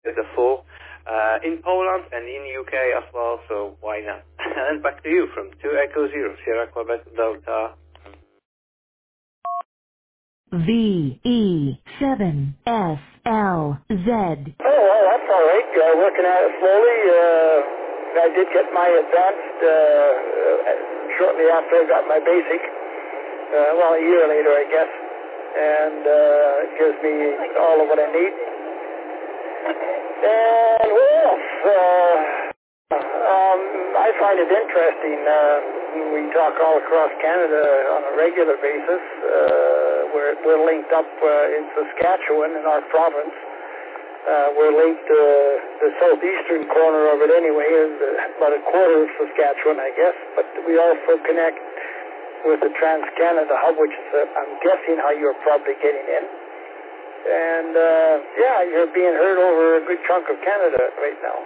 beautiful in Poland and in UK as well, so why not? And back to you from 2 Echo Zero, Sierra Quebec Delta. VE7SLZ. Oh, well, that's all right. Working at it slowly. I did get my advanced shortly after I got my basic. Well, a year later, I guess. And it gives me all of what I need. And what else? I find it interesting. We talk all across Canada on a regular basis. We're linked up in Saskatchewan in our province. We're linked to the southeastern corner of it anyway, about a quarter of Saskatchewan, I guess. But we also connect with the Trans-Canada Hub, which is, I'm guessing, how you're probably getting in. And, yeah, you're being heard over a good chunk of Canada right now.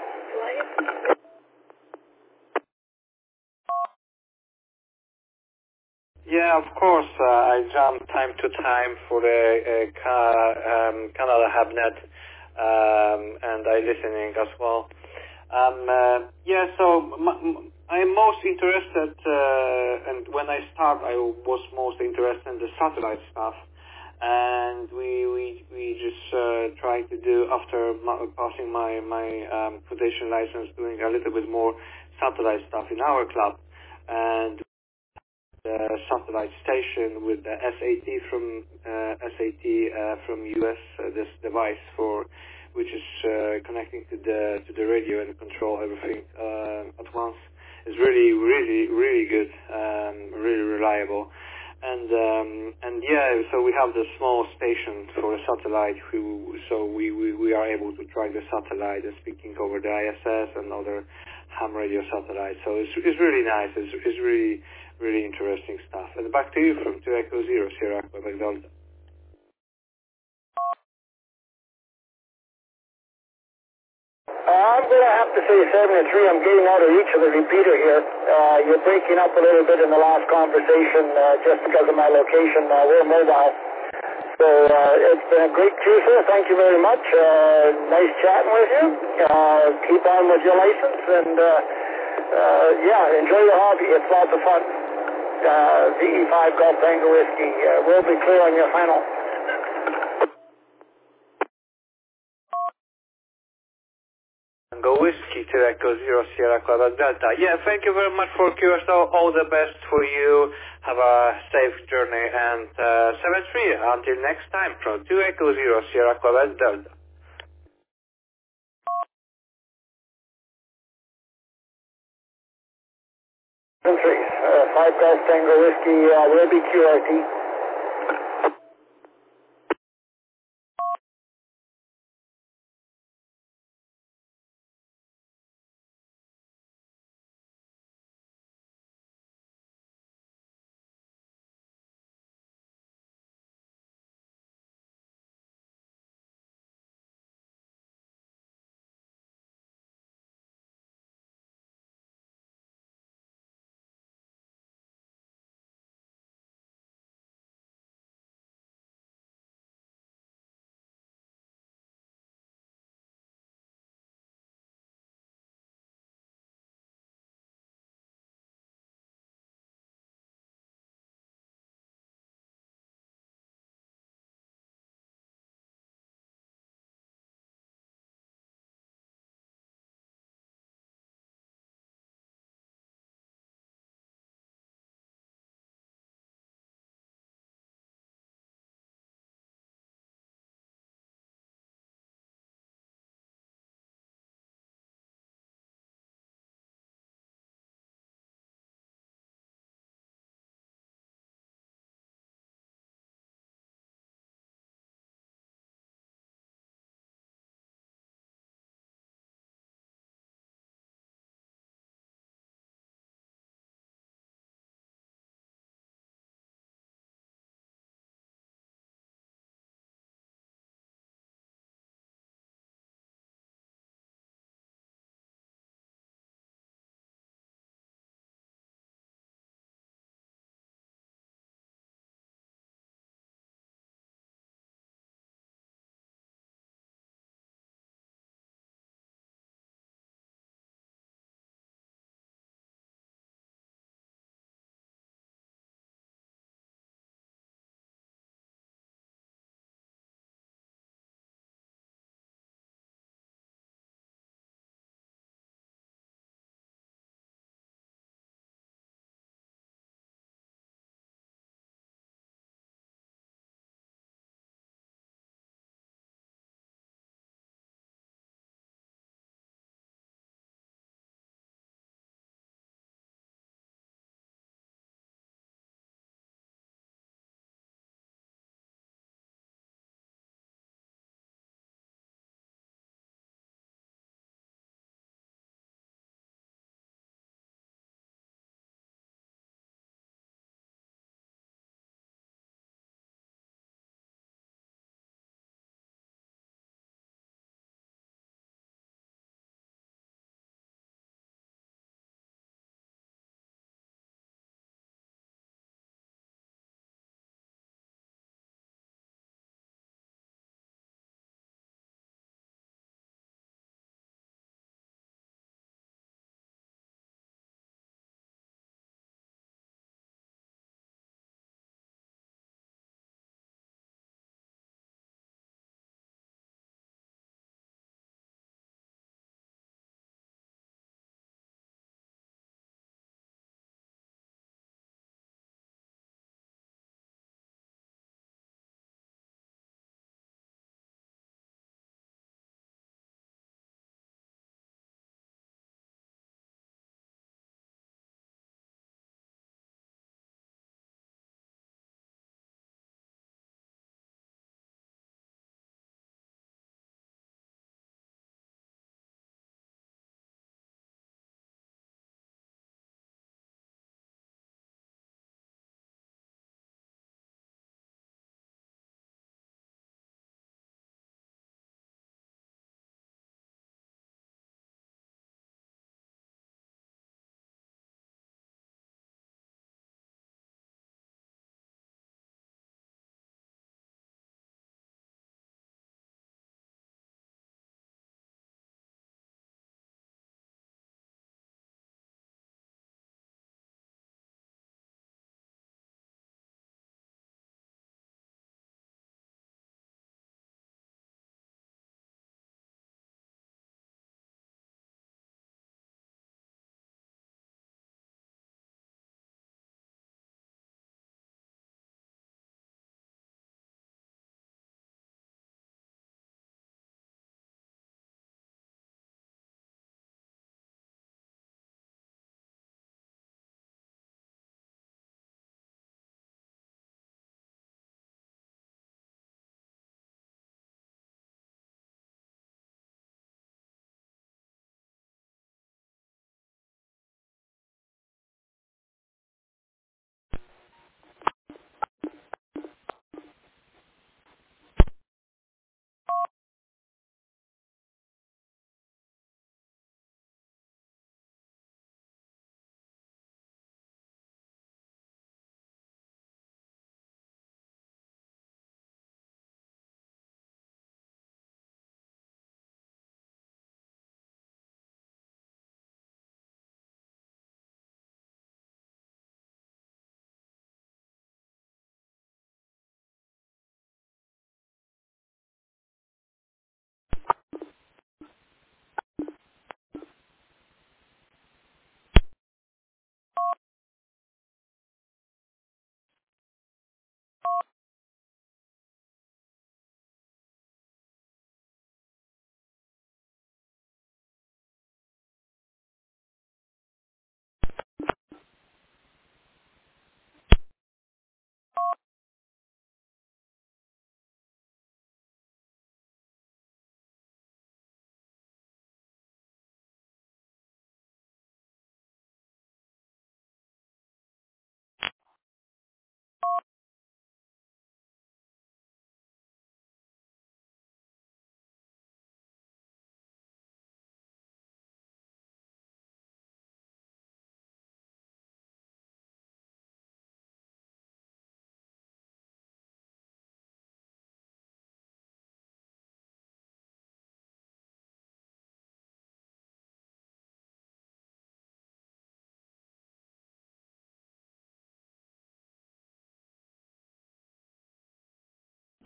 Yeah, of course. I jump time to time for the Canada HubNet, and I listening as well. Yeah, so I'm most interested, and when I start, I was most interested in the satellite stuff, and we just try to do after passing my credential license, doing a little bit more satellite stuff in our club, and the satellite station with the SAT from US, this device which is connecting to the radio and control everything at once, is really good, really reliable, and yeah, so we have the small station for a satellite, so we are able to track the satellite and speaking over the ISS and other ham radio satellites. So it's really nice. It's really interesting stuff. And back to you from 2 Echo Zero, Sierra Quebec Delta. I'm going to have to say 73. I'm getting out of reach of the repeater here. You're breaking up a little bit in the last conversation just because of my location. We're mobile. So it's been a great cruiser. Thank you very much. Nice chatting with you. Keep on with your license. And, yeah, enjoy your hobby. It's lots of fun. VE5 Golf Tango Whiskey. We'll be clear on your final. Tango Whiskey to Echo Zero, Sierra Quebec Delta. Yeah, thank you very much for QSL. All the best for you. Have a safe journey. And 73, until next time, from 2 Echo Zero, Sierra Quebec Delta. 5 Golf Tango Whiskey, will be QRT.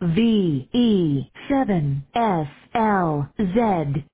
VE7SLZ.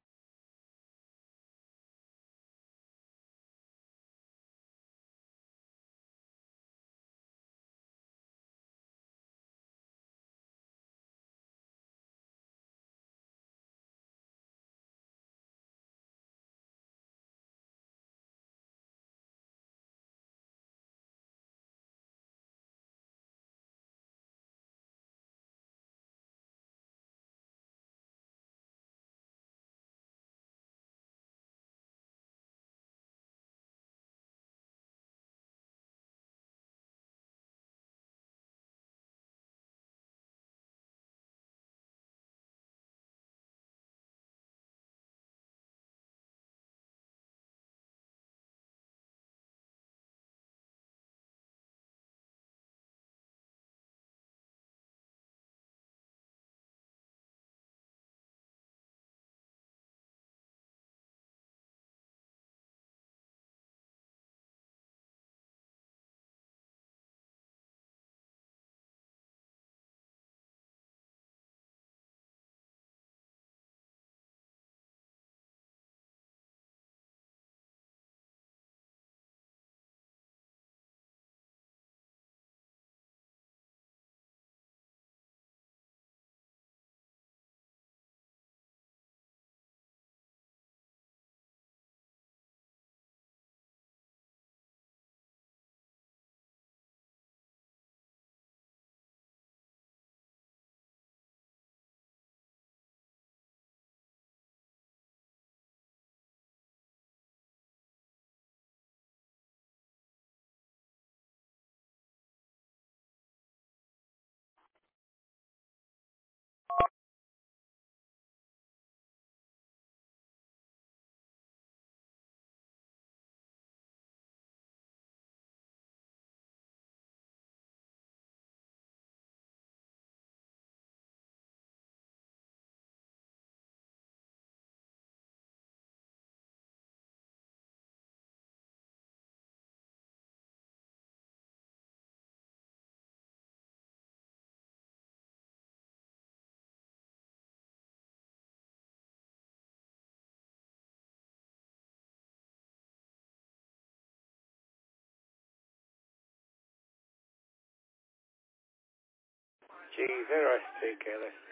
Gee, very nice.